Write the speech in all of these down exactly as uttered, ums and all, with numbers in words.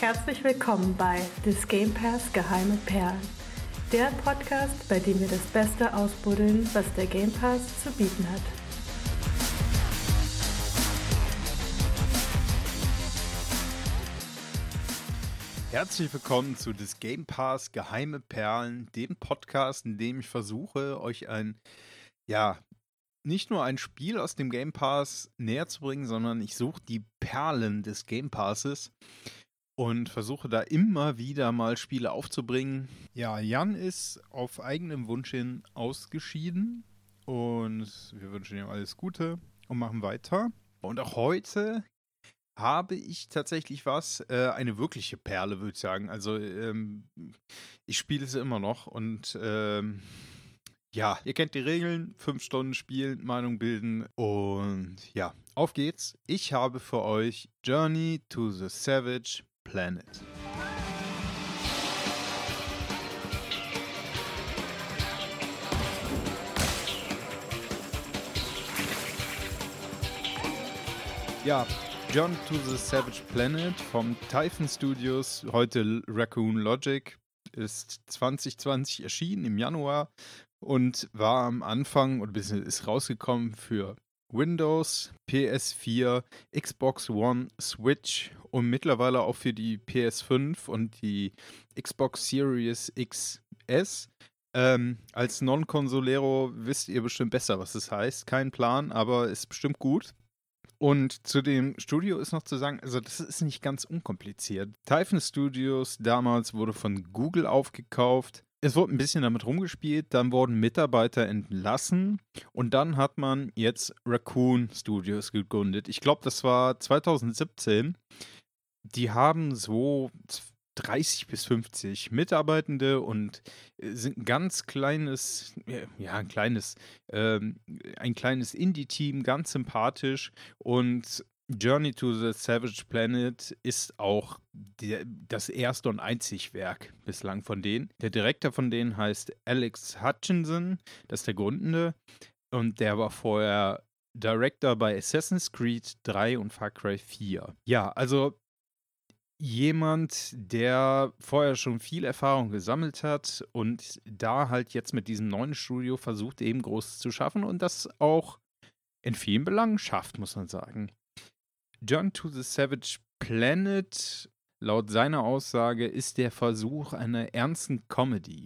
Herzlich willkommen bei This Game Pass Geheime Perlen, der Podcast, bei dem wir das Beste ausbuddeln, was der Game Pass zu bieten hat. Herzlich willkommen zu This Game Pass Geheime Perlen, dem Podcast, in dem ich versuche, euch ein, ja, nicht nur ein Spiel aus dem Game Pass näher zu bringen, sondern ich suche die Perlen des Game Passes und versuche da immer wieder mal Spiele aufzubringen. Ja, Jan ist auf eigenem Wunsch hin ausgeschieden und wir wünschen ihm alles Gute und machen weiter. Und auch heute habe ich tatsächlich was, äh, eine wirkliche Perle, würde ich sagen. Also ähm, ich spiele sie immer noch und ähm, ja, ihr kennt die Regeln, fünf Stunden spielen, Meinung bilden und ja, auf geht's. Ich habe für euch Journey to the Savage Planet. Ja, Journey to the Savage Planet vom Typhon Studios, heute Raccoon Logic, ist zwanzig zwanzig erschienen im Januar und war am Anfang oder ist rausgekommen für Windows, P S vier, Xbox One, Switch und mittlerweile auch für die P S fünf und die Xbox Series X S. Ähm, als Non-Consolero wisst ihr bestimmt besser, was das heißt. Kein Plan, aber ist bestimmt gut. Und zu dem Studio ist noch zu sagen, also das ist nicht ganz unkompliziert. Typhon Studios damals wurde von Google aufgekauft. Es wurde ein bisschen damit rumgespielt, dann wurden Mitarbeiter entlassen und dann hat man jetzt Raccoon Studios gegründet. Ich glaube, das war zwanzig siebzehn. Die haben so dreißig bis fünfzig Mitarbeitende und sind ein ganz kleines, ja, ein kleines, ähm, ein kleines Indie-Team, ganz sympathisch. Und Journey to the Savage Planet ist auch die, das erste und einzig Werk bislang von denen. Der Director von denen heißt Alex Hutchinson, das ist der Gründende. Und der war vorher Director bei Assassin's Creed drei und Far Cry vier. Ja, also jemand, der vorher schon viel Erfahrung gesammelt hat und da halt jetzt mit diesem neuen Studio versucht, eben Großes zu schaffen und das auch in vielen Belangen schafft, muss man sagen. Journey to the Savage Planet, laut seiner Aussage, ist der Versuch einer ernsten Comedy.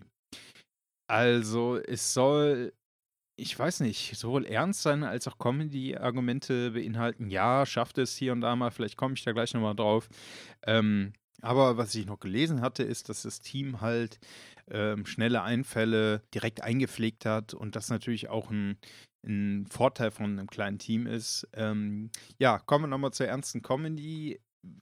Also es soll, ich weiß nicht, sowohl ernst sein als auch Comedy-Argumente beinhalten. Ja, schafft es hier und da mal, vielleicht komme ich da gleich nochmal drauf. Ähm, aber was ich noch gelesen hatte, ist, dass das Team halt ähm, schnelle Einfälle direkt eingepflegt hat und das natürlich auch ein, ein Vorteil von einem kleinen Team ist. Ähm, ja, kommen wir nochmal zur ernsten Comedy.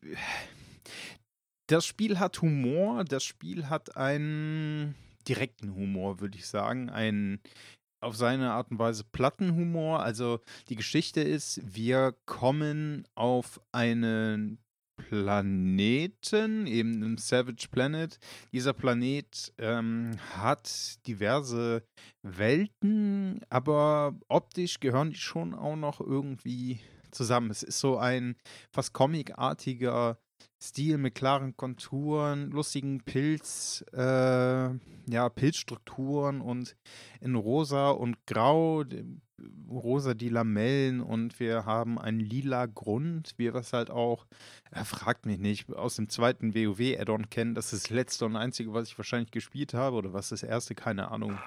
Das Spiel hat Humor, das Spiel hat einen direkten Humor, würde ich sagen, einen auf seine Art und Weise Plattenhumor. Also die Geschichte ist, wir kommen auf einen Planeten, eben einen Savage Planet. Dieser Planet ähm, hat diverse Welten, aber optisch gehören die schon auch noch irgendwie zusammen. Es ist so ein fast comicartiger Stil mit klaren Konturen, lustigen Pilz, äh, ja, Pilzstrukturen und in rosa und grau, rosa die Lamellen und wir haben einen lila Grund, wie wir es halt auch, er fragt mich nicht, aus dem zweiten WoW-Add-on kennen. Das ist das letzte und einzige, was ich wahrscheinlich gespielt habe oder was das erste, keine Ahnung.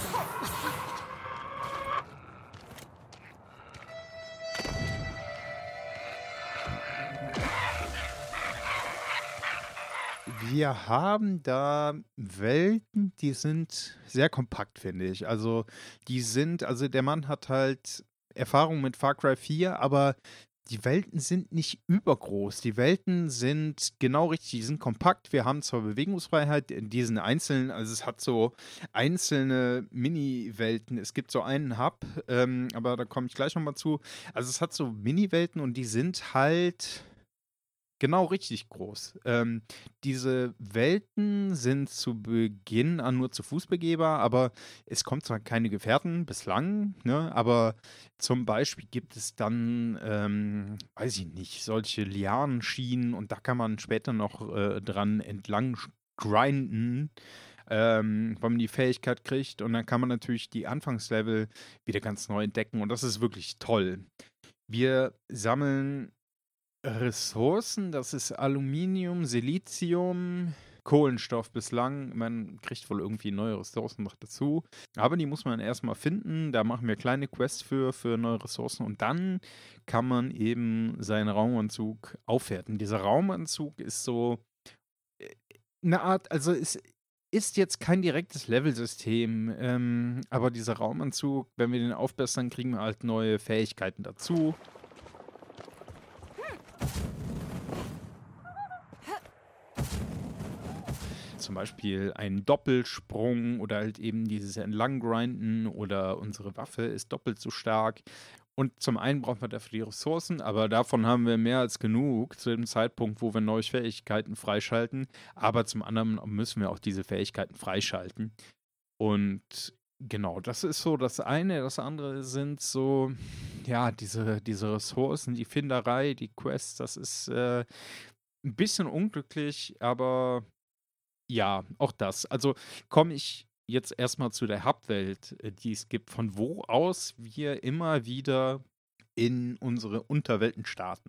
Wir haben da Welten, die sind sehr kompakt, finde ich. Also, die sind, also der Mann hat halt Erfahrung mit Far Cry vier, aber die Welten sind nicht übergroß. Die Welten sind genau richtig, die sind kompakt. Wir haben zwar Bewegungsfreiheit in diesen einzelnen, also es hat so einzelne Mini-Welten. Es gibt so einen Hub, ähm, aber da komme ich gleich nochmal zu. Also es hat so Mini-Welten und die sind halt Genau, richtig groß. Ähm, diese Welten sind zu Beginn an nur zu Fuß begehbar, aber es kommt zwar keine Gefährten bislang, ne? Aber zum Beispiel gibt es dann, ähm, weiß ich nicht, solche Lianenschienen und da kann man später noch äh, dran entlang sch- grinden, ähm, weil man die Fähigkeit kriegt und dann kann man natürlich die Anfangslevel wieder ganz neu entdecken und das ist wirklich toll. Wir sammeln Ressourcen, das ist Aluminium, Silizium, Kohlenstoff bislang. Man kriegt wohl irgendwie neue Ressourcen noch dazu. Aber die muss man erstmal finden. Da machen wir kleine Quests für, für neue Ressourcen. Und dann kann man eben seinen Raumanzug aufwerten. Dieser Raumanzug ist so äh, eine Art, also es ist jetzt kein direktes Levelsystem, ähm, aber dieser Raumanzug, wenn wir den aufbessern, kriegen wir halt neue Fähigkeiten dazu. Zum Beispiel einen Doppelsprung oder halt eben dieses Entlanggrinden oder unsere Waffe ist doppelt so stark. Und zum einen brauchen wir dafür die Ressourcen, aber davon haben wir mehr als genug zu dem Zeitpunkt, wo wir neue Fähigkeiten freischalten. Aber zum anderen müssen wir auch diese Fähigkeiten freischalten. Und genau, das ist so das eine. Das andere sind so, ja, diese, diese Ressourcen, die Finderei, die Quests, das ist äh, ein bisschen unglücklich, aber ja, auch das. Also komme ich jetzt erstmal zu der Hauptwelt, äh, die es gibt, von wo aus wir immer wieder in unsere Unterwelten starten.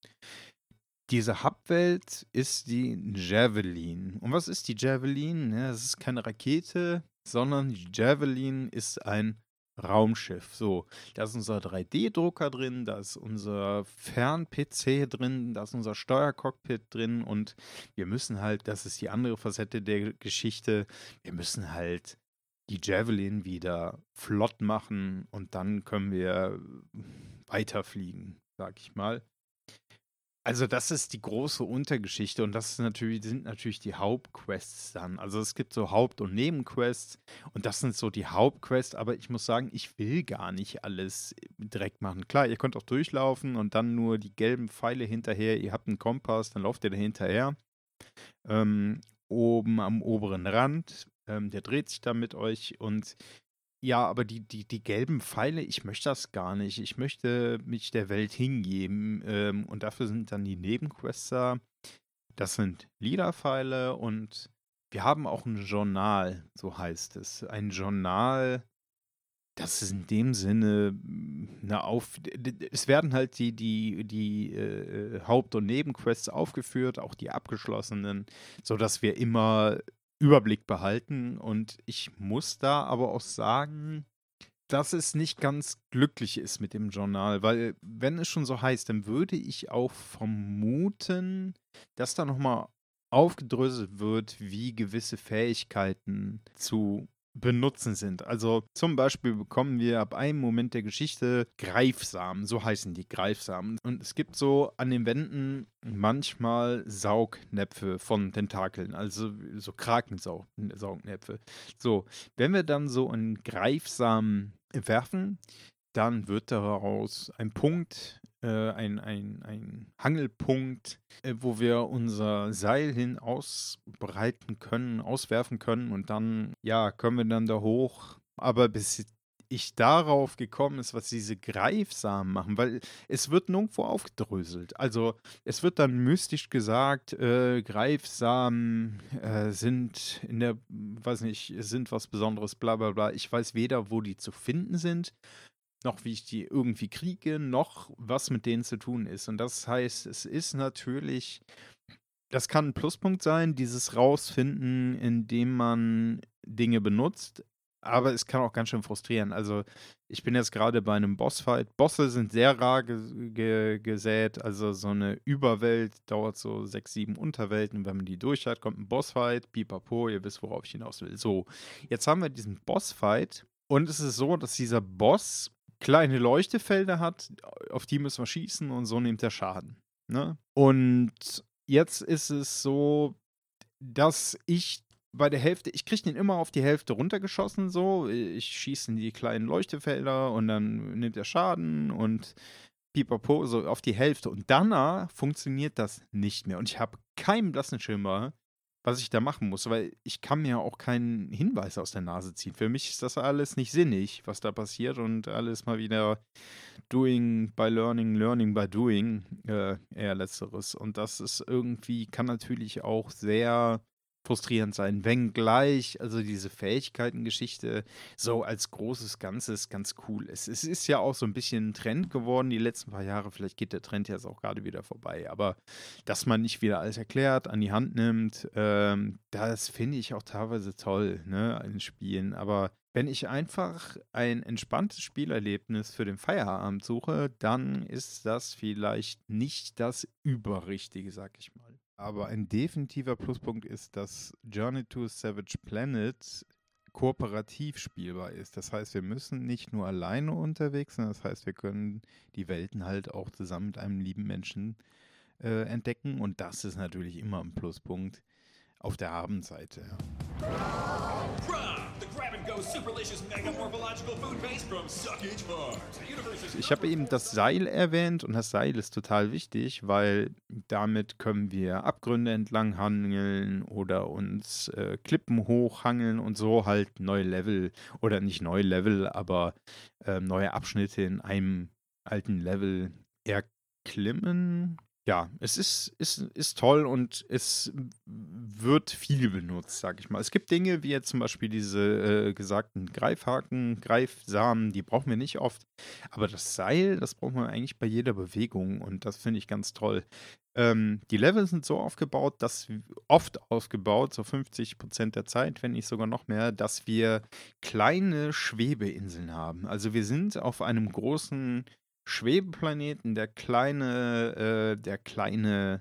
Diese Hubwelt ist die Javelin. Und was ist die Javelin? Ja, das ist keine Rakete, sondern die Javelin ist ein Raumschiff. So, da ist unser drei D-Drucker drin, da ist unser Fern-P C drin, da ist unser Steuercockpit drin und wir müssen halt, das ist die andere Facette der Geschichte, wir müssen halt die Javelin wieder flott machen und dann können wir weiterfliegen, sag ich mal. Also, das ist die große Untergeschichte und das ist natürlich sind natürlich die Hauptquests dann. Also, es gibt so Haupt und Nebenquests und das sind so die Hauptquests, aber ich muss sagen, ich will gar nicht alles direkt machen. Klar, ihr könnt auch durchlaufen und dann nur die gelben Pfeile hinterher. Ihr habt einen Kompass, dann lauft ihr da hinterher. Ähm, oben am oberen Rand, ähm, der dreht sich dann mit euch und ja, aber die, die, die gelben Pfeile, ich möchte das gar nicht. Ich möchte mich der Welt hingeben. Ähm, und dafür sind dann die Nebenquests da. Das sind Liederpfeile und wir haben auch ein Journal, so heißt es. Ein Journal, das ist in dem Sinne mm, eine Auf. Es werden halt die, die, die äh, Haupt- und Nebenquests aufgeführt, auch die abgeschlossenen, sodass wir immer Überblick behalten. Und ich muss da aber auch sagen, dass es nicht ganz glücklich ist mit dem Journal, weil wenn es schon so heißt, dann würde ich auch vermuten, dass da nochmal aufgedröselt wird, wie gewisse Fähigkeiten zu benutzen sind. Also zum Beispiel bekommen wir ab einem Moment der Geschichte Greifsamen, so heißen die Greifsamen. Und es gibt so an den Wänden manchmal Saugnäpfe von Tentakeln, also so Krakensaugnäpfe. So, wenn wir dann so einen Greifsamen werfen, dann wird daraus ein Punkt, äh, ein, ein, ein Hangelpunkt, äh, wo wir unser Seil hin ausbreiten können, auswerfen können und dann, ja, können wir dann da hoch. Aber bis ich darauf gekommen ist, was diese Greifsamen machen, weil es wird nirgendwo aufgedröselt. Also es wird dann mystisch gesagt, äh, Greifsamen äh, sind in der, weiß nicht, sind was Besonderes, bla bla bla. Ich weiß weder, wo die zu finden sind, noch wie ich die irgendwie kriege, noch was mit denen zu tun ist. Und das heißt, es ist natürlich, das kann ein Pluspunkt sein, dieses Rausfinden, indem man Dinge benutzt, aber es kann auch ganz schön frustrieren. Also ich bin jetzt gerade bei einem Bossfight. Bosse sind sehr rar ge ge gesät, also so eine Überwelt dauert so sechs, sieben Unterwelten. Wenn man die durch hat, kommt ein Bossfight, pipapo, ihr wisst, worauf ich hinaus will. So, jetzt haben wir diesen Bossfight und es ist so, dass dieser Boss kleine Leuchtefelder hat, auf die müssen wir schießen und so nimmt er Schaden. Ne? Und jetzt ist es so, dass ich bei der Hälfte, ich kriege den immer auf die Hälfte runtergeschossen, so. Ich schieße in die kleinen Leuchtefelder und dann nimmt er Schaden und pipapo, so auf die Hälfte. Und danach funktioniert das nicht mehr. Und ich habe keinen blassen Schimmer, was ich da machen muss, weil ich kann mir auch keinen Hinweis aus der Nase ziehen. Für mich ist das alles nicht sinnig, was da passiert und alles mal wieder doing by learning, learning by doing, äh, eher letzteres. Und das ist irgendwie, kann natürlich auch sehr frustrierend sein, wenngleich, also diese Fähigkeiten-Geschichte so als großes Ganzes ganz cool ist. Es ist ja auch so ein bisschen ein Trend geworden die letzten paar Jahre, vielleicht geht der Trend jetzt auch gerade wieder vorbei, aber dass man nicht wieder alles erklärt, an die Hand nimmt, ähm, das finde ich auch teilweise toll, ne, in Spielen, aber wenn ich einfach ein entspanntes Spielerlebnis für den Feierabend suche, dann ist das vielleicht nicht das Überrichtige, sag ich mal. Aber ein definitiver Pluspunkt ist, dass Journey to a Savage Planet kooperativ spielbar ist. Das heißt, wir müssen nicht nur alleine unterwegs sein, das heißt, wir können die Welten halt auch zusammen mit einem lieben Menschen äh, entdecken und das ist natürlich immer ein Pluspunkt auf der Abendseite. Ich habe eben das Seil erwähnt und das Seil ist total wichtig, weil damit können wir Abgründe entlang hangeln oder uns äh, Klippen hochhangeln und so halt neue Level oder nicht neue Level, aber äh, neue Abschnitte in einem alten Level erklimmen. Ja, es ist, ist, ist toll und es wird viel benutzt, sag ich mal. Es gibt Dinge wie jetzt zum Beispiel diese äh, gesagten Greifhaken, Greifsamen, die brauchen wir nicht oft. Aber das Seil, das braucht man eigentlich bei jeder Bewegung und das finde ich ganz toll. Ähm, die Level sind so aufgebaut, dass oft aufgebaut, so fünfzig Prozent der Zeit, wenn nicht sogar noch mehr, dass wir kleine Schwebeinseln haben. Also wir sind auf einem großen Schwebeplaneten, der kleine, äh, der kleine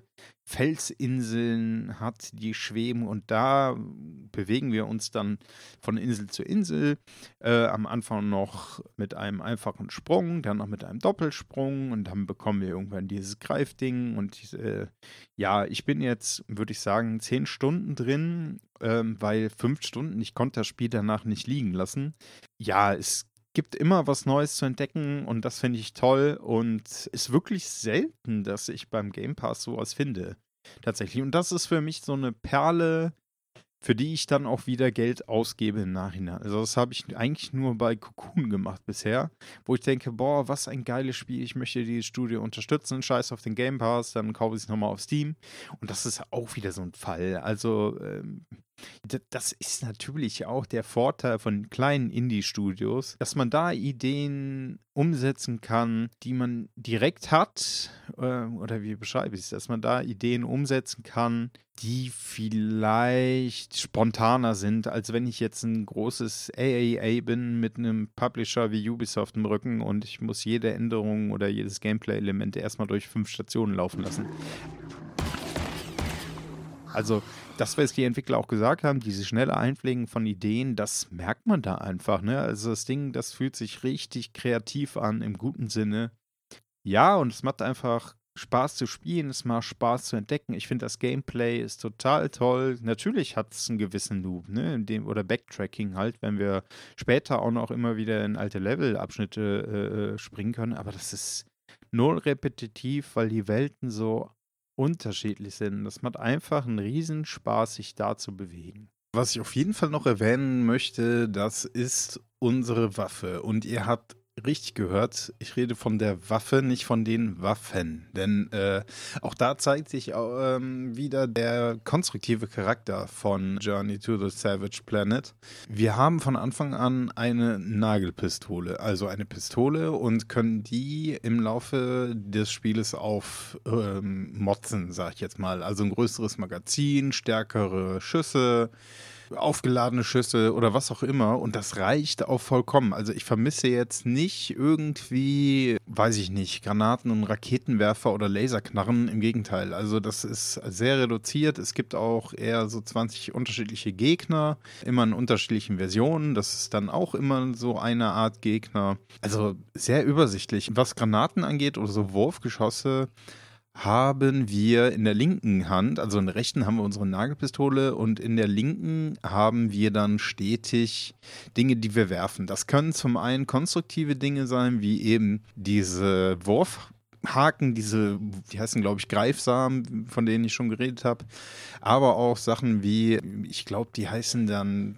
Felsinseln hat, die schweben und da bewegen wir uns dann von Insel zu Insel. Äh, am Anfang noch mit einem einfachen Sprung, dann noch mit einem Doppelsprung und dann bekommen wir irgendwann dieses Greifding und äh, ja, ich bin jetzt, würde ich sagen, zehn Stunden drin, ähm, weil fünf Stunden, ich konnte das Spiel danach nicht liegen lassen. Ja, es gibt immer was Neues zu entdecken und das finde ich toll und ist wirklich selten, dass ich beim Game Pass sowas finde. Tatsächlich. Und das ist für mich so eine Perle, für die ich dann auch wieder Geld ausgebe im Nachhinein. Also das habe ich eigentlich nur bei Cocoon gemacht bisher, wo ich denke, boah, was ein geiles Spiel, ich möchte dieses Studio unterstützen, scheiß auf den Game Pass, dann kaufe ich es nochmal auf Steam. Und das ist auch wieder so ein Fall. Also ähm, das ist natürlich auch der Vorteil von kleinen Indie-Studios, dass man da Ideen umsetzen kann, die man direkt hat, äh, oder wie beschreibe ich es, dass man da Ideen umsetzen kann, die vielleicht spontaner sind, als wenn ich jetzt ein großes A A A bin mit einem Publisher wie Ubisoft im Rücken und ich muss jede Änderung oder jedes Gameplay-Element erstmal durch fünf Stationen laufen lassen. Also das, was die Entwickler auch gesagt haben, diese schnelle Einpflegen von Ideen, das merkt man da einfach, ne? Also das Ding, das fühlt sich richtig kreativ an, im guten Sinne. Ja, und es macht einfach Spaß zu spielen, es macht Spaß zu entdecken. Ich finde, das Gameplay ist total toll. Natürlich hat es einen gewissen Loop, ne? In dem, oder Backtracking halt, wenn wir später auch noch immer wieder in alte Level-Abschnitte äh, springen können. Aber das ist null repetitiv, weil die Welten so unterschiedlich sind. Das macht einfach einen Riesenspaß, sich da zu bewegen. Was ich auf jeden Fall noch erwähnen möchte, das ist unsere Waffe. Und ihr habt richtig gehört, ich rede von der Waffe, nicht von den Waffen. Denn äh, auch da zeigt sich ähm, wieder der konstruktive Charakter von Journey to the Savage Planet. Wir haben von Anfang an eine Nagelpistole, also eine Pistole und können die im Laufe des Spieles auf ähm, motzen, sag ich jetzt mal. Also ein größeres Magazin, stärkere Schüsse, aufgeladene Schüsse oder was auch immer und das reicht auch vollkommen. Also ich vermisse jetzt nicht irgendwie, weiß ich nicht, Granaten und Raketenwerfer oder Laserknarren, im Gegenteil. Also das ist sehr reduziert. Es gibt auch eher so zwanzig unterschiedliche Gegner, immer in unterschiedlichen Versionen. Das ist dann auch immer so eine Art Gegner. Also sehr übersichtlich. Was Granaten angeht oder so Wurfgeschosse, haben wir in der linken Hand, also in der rechten haben wir unsere Nagelpistole und in der linken haben wir dann stetig Dinge, die wir werfen. Das können zum einen konstruktive Dinge sein, wie eben diese Wurf Haken, diese, die heißen, glaube ich, Greifsamen, von denen ich schon geredet habe. Aber auch Sachen wie, ich glaube, die heißen dann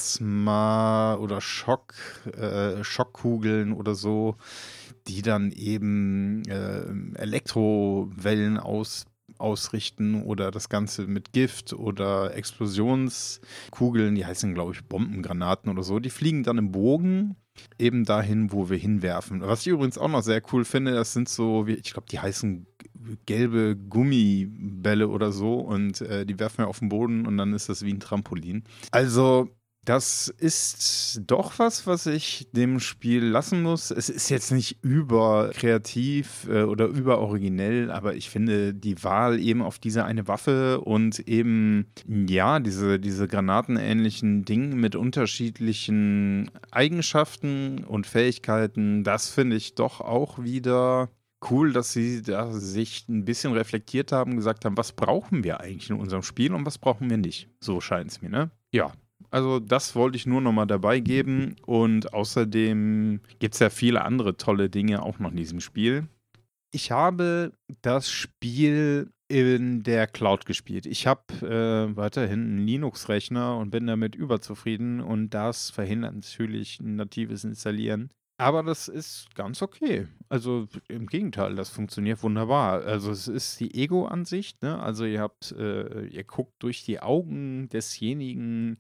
Plasma oder Schock, äh, Schockkugeln oder so, die dann eben äh, Elektrowellen aus, ausrichten oder das Ganze mit Gift oder Explosionskugeln, die heißen, glaube ich, Bombengranaten oder so. Die fliegen dann im Bogen eben dahin, wo wir hinwerfen. Was ich übrigens auch noch sehr cool finde, das sind so, wie, ich glaube, die heißen gelbe Gummibälle oder so und äh, die werfen wir auf den Boden und dann ist das wie ein Trampolin. Also das ist doch was, was ich dem Spiel lassen muss. Es ist jetzt nicht überkreativ äh, oder überoriginell, aber ich finde die Wahl eben auf diese eine Waffe und eben, ja, diese, diese granatenähnlichen Dinge mit unterschiedlichen Eigenschaften und Fähigkeiten, das finde ich doch auch wieder cool, dass sie da sich ein bisschen reflektiert haben, gesagt haben, was brauchen wir eigentlich in unserem Spiel und was brauchen wir nicht. So scheint es mir, ne? Ja. Also das wollte ich nur nochmal dabei geben und außerdem gibt es ja viele andere tolle Dinge auch noch in diesem Spiel. Ich habe das Spiel in der Cloud gespielt. Ich habe äh, weiterhin einen Linux-Rechner und bin damit überzufrieden und das verhindert natürlich ein natives Installieren. Aber das ist ganz okay. Also im Gegenteil, das funktioniert wunderbar. Also es ist die Ego-Ansicht, ne? Also ihr habt, äh, ihr guckt durch die Augen desjenigen,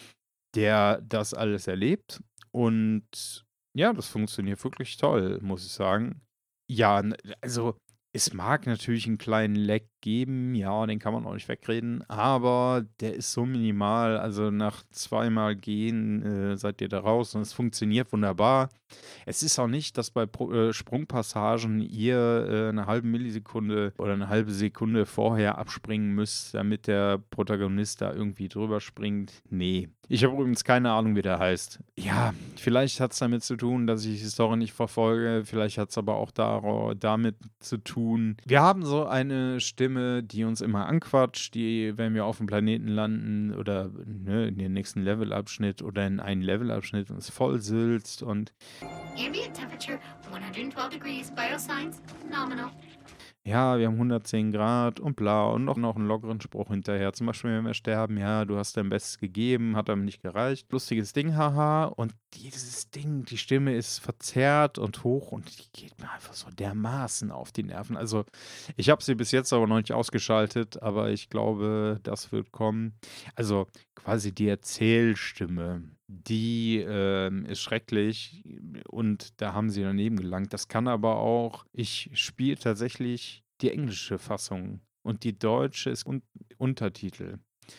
der das alles erlebt. Und ja, das funktioniert wirklich toll, muss ich sagen. Ja, n- also es mag natürlich einen kleinen Lag geben, ja, den kann man auch nicht wegreden, aber der ist so minimal. Also nach zweimal gehen äh, seid ihr da raus und es funktioniert wunderbar. Es ist auch nicht, dass bei Pro äh, Sprungpassagen ihr äh, eine halbe Millisekunde oder eine halbe Sekunde vorher abspringen müsst, damit der Protagonist da irgendwie drüber springt. Nee. Ich habe übrigens keine Ahnung, wie der heißt. Ja, vielleicht hat es damit zu tun, dass ich die Story nicht verfolge. Vielleicht hat es aber auch dar- damit zu tun. Wir haben so eine Stimme, die uns immer anquatscht, die, wenn wir auf dem Planeten landen oder ne, in den nächsten Levelabschnitt oder in einen Levelabschnitt uns vollsülzt und Ambient temperature one hundred twelve degrees. Biosigns nominal. ja, wir haben hundertzehn Grad und bla und noch, noch einen lockeren Spruch hinterher. Zum Beispiel, wenn wir sterben, ja, du hast dein Bestes gegeben, hat aber nicht gereicht. Lustiges Ding, haha. Und dieses Ding, die Stimme ist verzerrt und hoch und die geht mir einfach so dermaßen auf die Nerven. Also, ich habe sie bis jetzt aber noch nicht ausgeschaltet, aber ich glaube, das wird kommen. Also, quasi die Erzählstimme, die ähm, ist schrecklich und da haben sie daneben gelangt. Das kann aber auch, ich spiele tatsächlich die englische Fassung und die deutsche ist un Untertitel.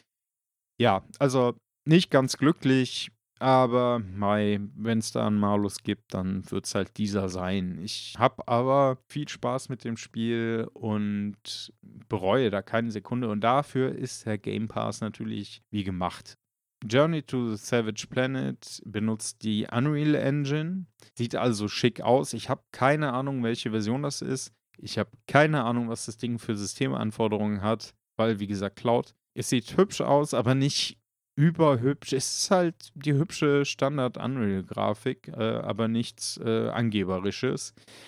Ja, also nicht ganz glücklich, aber mei, wenn es da einen Malus gibt, dann wird es halt dieser sein. Ich habe aber viel Spaß mit dem Spiel und bereue da keine Sekunde und dafür ist der Game Pass natürlich wie gemacht. Journey to the Savage Planet benutzt die Unreal Engine, sieht also schick aus. Ich habe keine Ahnung, welche Version das ist. Ich habe keine Ahnung, was das Ding für Systemanforderungen hat, weil, wie gesagt, Cloud. Es sieht hübsch aus, aber nicht überhübsch. Es ist halt die hübsche Standard-Unreal-Grafik, äh, aber nichts äh, Angeberisches.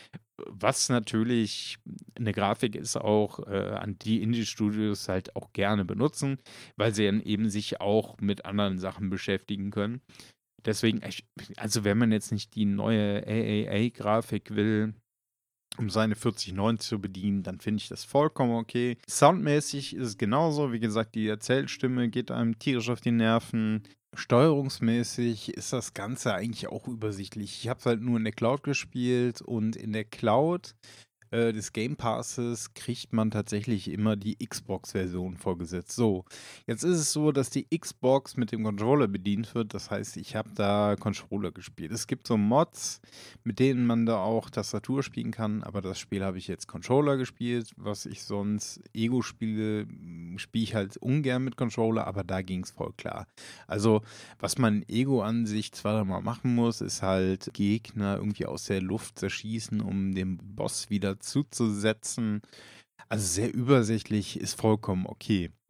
Was natürlich eine Grafik ist auch, äh, an die Indie-Studios halt auch gerne benutzen, weil sie dann eben sich auch mit anderen Sachen beschäftigen können. Deswegen, ich, also wenn man jetzt nicht die neue A A A-Grafik will, um seine vierzig neunzig zu bedienen, dann finde ich das vollkommen okay. Soundmäßig ist es genauso. Wie gesagt, die Erzählstimme geht einem tierisch auf die Nerven. Steuerungsmäßig ist das Ganze eigentlich auch übersichtlich. Ich habe es halt nur in der Cloud gespielt und in der Cloud äh, des Game Passes kriegt man tatsächlich immer die Xbox-Version vorgesetzt. So, jetzt ist es so, dass die Xbox mit dem Controller bedient wird. Das heißt, ich habe da Controller gespielt. Es gibt so Mods, mit denen man da auch Tastatur spielen kann, aber das Spiel habe ich jetzt Controller gespielt. Was ich sonst Ego spiele, spiele ich halt ungern mit Controller, aber da ging es voll klar. Also, was man in Ego an sich zweimal machen muss, ist halt Gegner irgendwie aus der Luft zerschießen, um den Boss wieder zuzusetzen. Also sehr übersichtlich, ist vollkommen okay.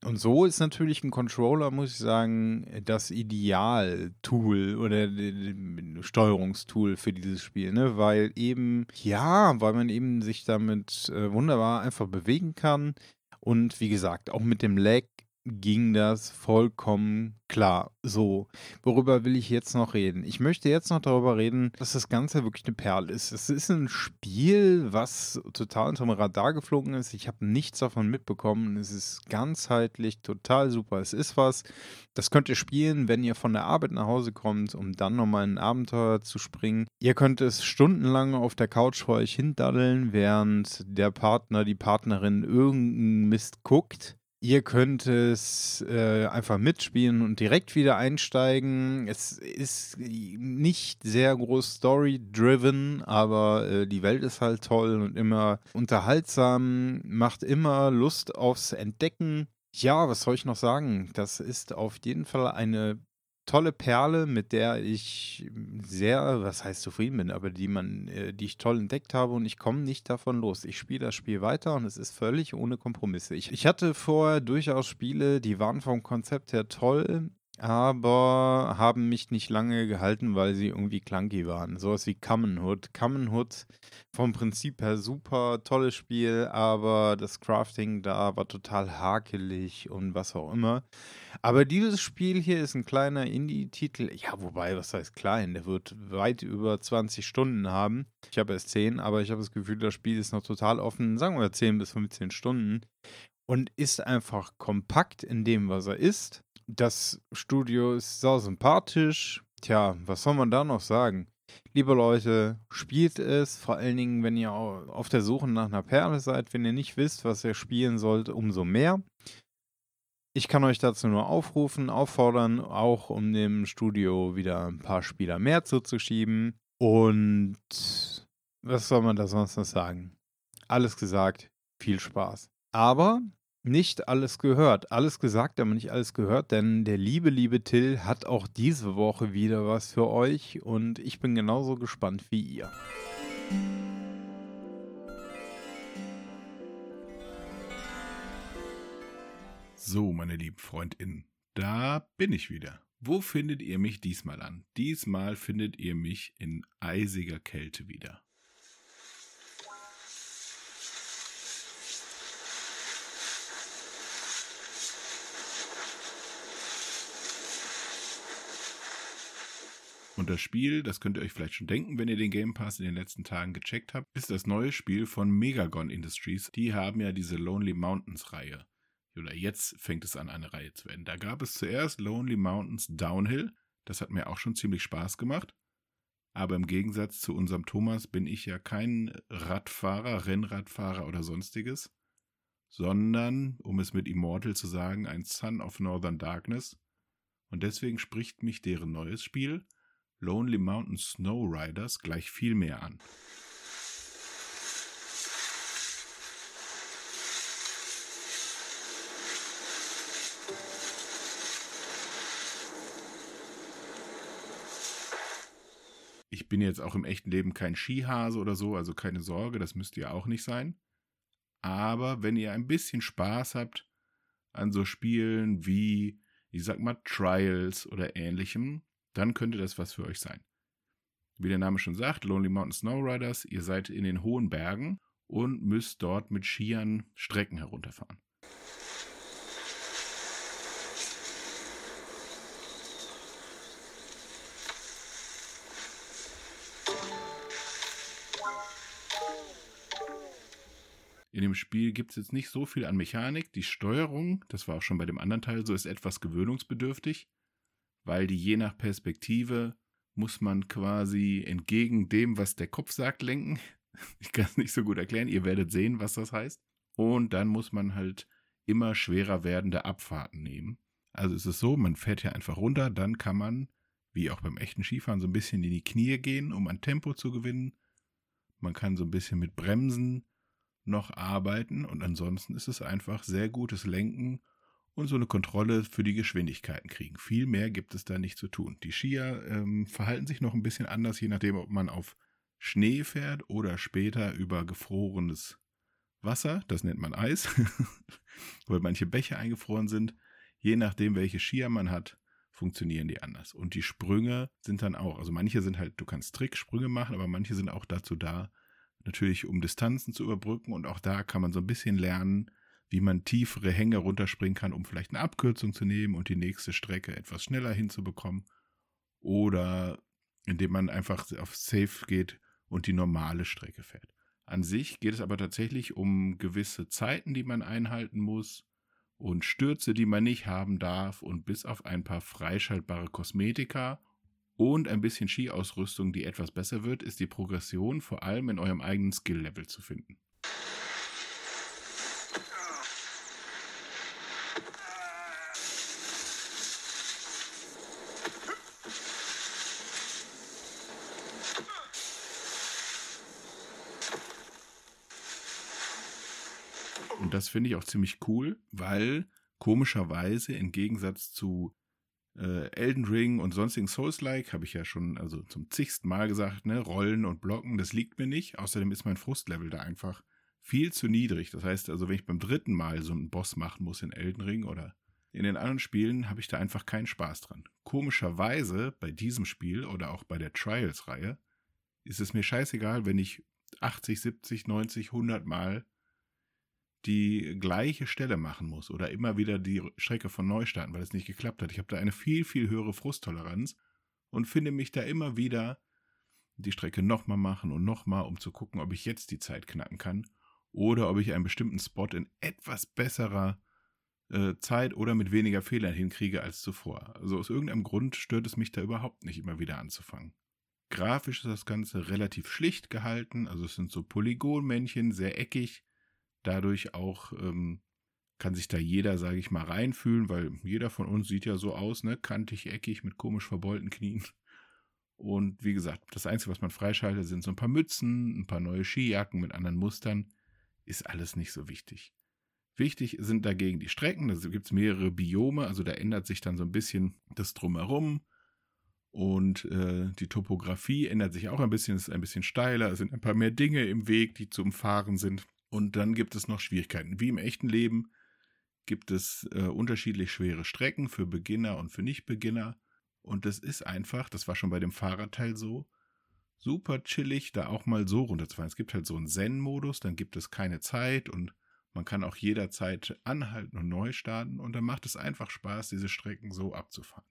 Und so ist natürlich ein Controller, muss ich sagen, das Ideal-Tool oder d- d- Steuerungstool für dieses Spiel, ne? Weil eben, ja, weil man eben sich damit äh, wunderbar einfach bewegen kann. Und wie gesagt, auch mit dem Lag ging das vollkommen klar. So, worüber will ich jetzt noch reden? Ich möchte jetzt noch darüber reden, dass das Ganze wirklich eine Perle ist. Es ist ein Spiel, was total unterm Radar geflogen ist. Ich habe nichts davon mitbekommen. Es ist ganzheitlich total super. Es ist was, das könnt ihr spielen, wenn ihr von der Arbeit nach Hause kommt, um dann nochmal in ein Abenteuer zu springen. Ihr könnt es stundenlang auf der Couch vor euch hindaddeln, während der Partner, die Partnerin irgendeinen Mist guckt. Ihr könnt es äh, einfach mitspielen und direkt wieder einsteigen. Es ist nicht sehr groß story-driven, aber äh, die Welt ist halt toll und immer unterhaltsam, macht immer Lust aufs Entdecken. Ja, was soll ich noch sagen? Das ist auf jeden Fall eine tolle Perle, mit der ich sehr, was heißt zufrieden bin, aber die man, äh, die ich toll entdeckt habe und ich komme nicht davon los. Ich spiele das Spiel weiter und es ist völlig ohne Kompromisse. Ich, ich hatte vorher durchaus Spiele, die waren vom Konzept her toll, aber haben mich nicht lange gehalten, weil sie irgendwie clunky waren. Sowas wie Common Hood. Common Hood vom Prinzip her super, tolles Spiel, aber das Crafting da war total hakelig und was auch immer. Aber dieses Spiel hier ist ein kleiner Indie-Titel. Ja, wobei, was heißt klein? Der wird weit über zwanzig Stunden haben. Ich habe erst zehn, aber ich habe das Gefühl, das Spiel ist noch total offen. Sagen wir zehn bis fünfzehn Stunden. Und ist einfach kompakt in dem, was er ist. Das Studio ist sau sympathisch. Tja, was soll man da noch sagen? Liebe Leute, spielt es, vor allen Dingen, wenn ihr auf der Suche nach einer Perle seid. Wenn ihr nicht wisst, was ihr spielen sollt, umso mehr. Ich kann euch dazu nur aufrufen, auffordern, auch um dem Studio wieder ein paar Spieler mehr zuzuschieben. Und was soll man da sonst noch sagen? Alles gesagt, viel Spaß. Aber nicht alles gehört. Alles gesagt, aber nicht alles gehört, denn der liebe, liebe Till hat auch diese Woche wieder was für euch und ich bin genauso gespannt wie ihr. So, meine lieben FreundInnen, da bin ich wieder. Wo findet ihr mich diesmal an? Diesmal findet ihr mich in eisiger Kälte wieder. Und das Spiel, das könnt ihr euch vielleicht schon denken, wenn ihr den Game Pass in den letzten Tagen gecheckt habt, ist das neue Spiel von Megagon Industries. Die haben ja diese Lonely Mountains Reihe. Oder jetzt fängt es an, eine Reihe zu werden. Da gab es zuerst Lonely Mountains Downhill. Das hat mir auch schon ziemlich Spaß gemacht. Aber im Gegensatz zu unserem Thomas bin ich ja kein Radfahrer, Rennradfahrer oder sonstiges, sondern, um es mit Immortal zu sagen, ein Son of Northern Darkness. Und deswegen spricht mich deren neues Spiel Lonely Mountain Snow Riders gleich viel mehr an. Ich bin jetzt auch im echten Leben kein Skihase oder so, also keine Sorge, das müsst ihr auch nicht sein. Aber wenn ihr ein bisschen Spaß habt an so Spielen wie, ich sag mal, Trials oder ähnlichem, dann könnte das was für euch sein. Wie der Name schon sagt, Lonely Mountain Snow Riders, ihr seid in den hohen Bergen und müsst dort mit Skiern Strecken herunterfahren. In dem Spiel gibt es jetzt nicht so viel an Mechanik. Die Steuerung, das war auch schon bei dem anderen Teil so, ist etwas gewöhnungsbedürftig, weil die je nach Perspektive muss man quasi entgegen dem, was der Kopf sagt, lenken. Ich kann es nicht so gut erklären, ihr werdet sehen, was das heißt. Und dann muss man halt immer schwerer werdende Abfahrten nehmen. Also es ist so, man fährt ja einfach runter, dann kann man, wie auch beim echten Skifahren, so ein bisschen in die Knie gehen, um an Tempo zu gewinnen. Man kann so ein bisschen mit Bremsen noch arbeiten und ansonsten ist es einfach sehr gutes Lenken und so eine Kontrolle für die Geschwindigkeiten kriegen. Viel mehr gibt es da nicht zu tun. Die Skier ähm, verhalten sich noch ein bisschen anders, je nachdem, ob man auf Schnee fährt oder später über gefrorenes Wasser, das nennt man Eis, weil manche Bäche eingefroren sind. Je nachdem, welche Skier man hat, funktionieren die anders. Und die Sprünge sind dann auch, also manche sind halt, du kannst Tricksprünge machen, aber manche sind auch dazu da, natürlich um Distanzen zu überbrücken. Und auch da kann man so ein bisschen lernen, wie man tiefere Hänge runterspringen kann, um vielleicht eine Abkürzung zu nehmen und die nächste Strecke etwas schneller hinzubekommen. Oder indem man einfach auf Safe geht und die normale Strecke fährt. An sich geht es aber tatsächlich um gewisse Zeiten, die man einhalten muss und Stürze, die man nicht haben darf und bis auf ein paar freischaltbare Kosmetika und ein bisschen Skiausrüstung, die etwas besser wird, ist die Progression vor allem in eurem eigenen Skill-Level zu finden. Und das finde ich auch ziemlich cool, weil komischerweise im Gegensatz zu äh, Elden Ring und sonstigen Souls-like, habe ich ja schon also zum zigsten Mal gesagt, ne, Rollen und Blocken, das liegt mir nicht. Außerdem ist mein Frustlevel da einfach viel zu niedrig. Das heißt also, wenn ich beim dritten Mal so einen Boss machen muss in Elden Ring oder in den anderen Spielen, habe ich da einfach keinen Spaß dran. Komischerweise bei diesem Spiel oder auch bei der Trials-Reihe ist es mir scheißegal, wenn ich achtzig, siebzig, neunzig, hundert Mal die gleiche Stelle machen muss oder immer wieder die Strecke von neu starten, weil es nicht geklappt hat. Ich habe da eine viel, viel höhere Frusttoleranz und finde mich da immer wieder die Strecke nochmal machen und nochmal, um zu gucken, ob ich jetzt die Zeit knacken kann oder ob ich einen bestimmten Spot in etwas besserer äh, Zeit oder mit weniger Fehlern hinkriege als zuvor. Also aus irgendeinem Grund stört es mich da überhaupt nicht, immer wieder anzufangen. Grafisch ist das Ganze relativ schlicht gehalten, also es sind so Polygonmännchen, sehr eckig. Dadurch auch ähm, kann sich da jeder, sage ich mal, reinfühlen, weil jeder von uns sieht ja so aus, ne, kantig, eckig, mit komisch verbeulten Knien. Und wie gesagt, das Einzige, was man freischaltet, sind so ein paar Mützen, ein paar neue Skijacken mit anderen Mustern. Ist alles nicht so wichtig. Wichtig sind dagegen die Strecken, da gibt es mehrere Biome, also da ändert sich dann so ein bisschen das Drumherum. Und äh, die Topografie ändert sich auch ein bisschen, es ist ein bisschen steiler, es sind ein paar mehr Dinge im Weg, die zu umfahren sind. Und dann gibt es noch Schwierigkeiten. Wie im echten Leben gibt es äh, unterschiedlich schwere Strecken für Beginner und für Nicht-Beginner. Und das ist einfach, das war schon bei dem Fahrradteil so, super chillig, da auch mal so runterzufahren. Es gibt halt so einen Zen-Modus, dann gibt es keine Zeit und man kann auch jederzeit anhalten und neu starten. Und dann macht es einfach Spaß, diese Strecken so abzufahren.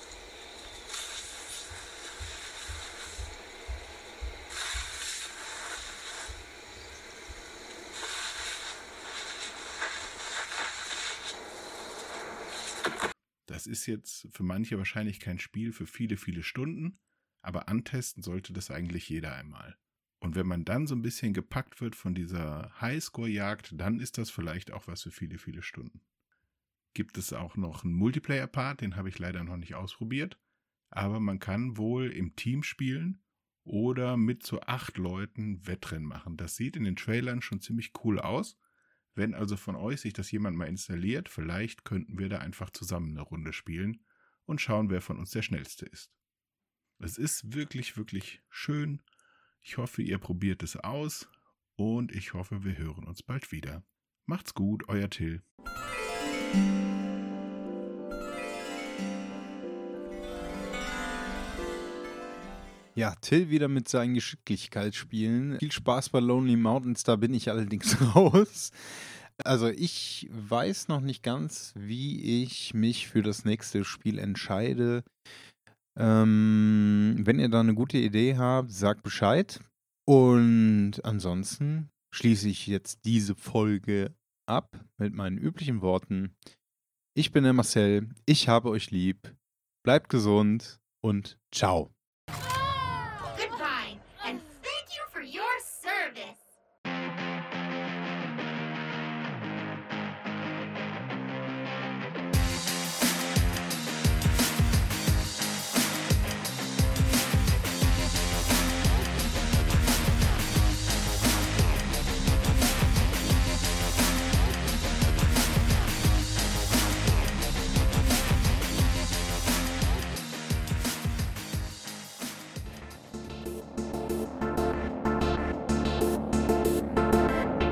Das ist jetzt für manche wahrscheinlich kein Spiel für viele, viele Stunden, aber antesten sollte das eigentlich jeder einmal. Und wenn man dann so ein bisschen gepackt wird von dieser Highscore-Jagd, dann ist das vielleicht auch was für viele, viele Stunden. Gibt es auch noch einen Multiplayer-Part, den habe ich leider noch nicht ausprobiert, aber man kann wohl im Team spielen oder mit so acht Leuten Wettrennen machen. Das sieht in den Trailern schon ziemlich cool aus. Wenn also von euch sich das jemand mal installiert, vielleicht könnten wir da einfach zusammen eine Runde spielen und schauen, wer von uns der Schnellste ist. Es ist wirklich, wirklich schön. Ich hoffe, ihr probiert es aus und ich hoffe, wir hören uns bald wieder. Macht's gut, euer Till. Ja, Till wieder mit seinen Geschicklichkeitsspielen. Viel Spaß bei Lonely Mountains, da bin ich allerdings raus. Also ich weiß noch nicht ganz, wie ich mich für das nächste Spiel entscheide. Ähm, wenn ihr da eine gute Idee habt, sagt Bescheid. Und ansonsten schließe ich jetzt diese Folge ab mit meinen üblichen Worten. Ich bin der Marcel, ich habe euch lieb, bleibt gesund und ciao. Goodbye, and thank you for your service.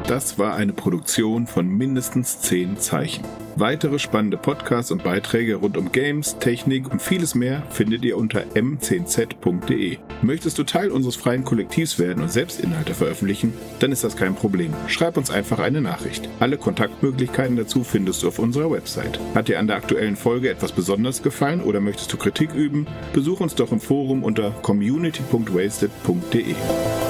Das war eine Produktion von mindestens zehn Zeichen. Weitere spannende Podcasts und Beiträge rund um Games, Technik und vieles mehr findet ihr unter m zehn z punkt de. Möchtest du Teil unseres freien Kollektivs werden und selbst Inhalte veröffentlichen? Dann ist das kein Problem. Schreib uns einfach eine Nachricht. Alle Kontaktmöglichkeiten dazu findest du auf unserer Website. Hat dir an der aktuellen Folge etwas besonders gefallen oder möchtest du Kritik üben? Besuch uns doch im Forum unter community punkt wasted punkt de.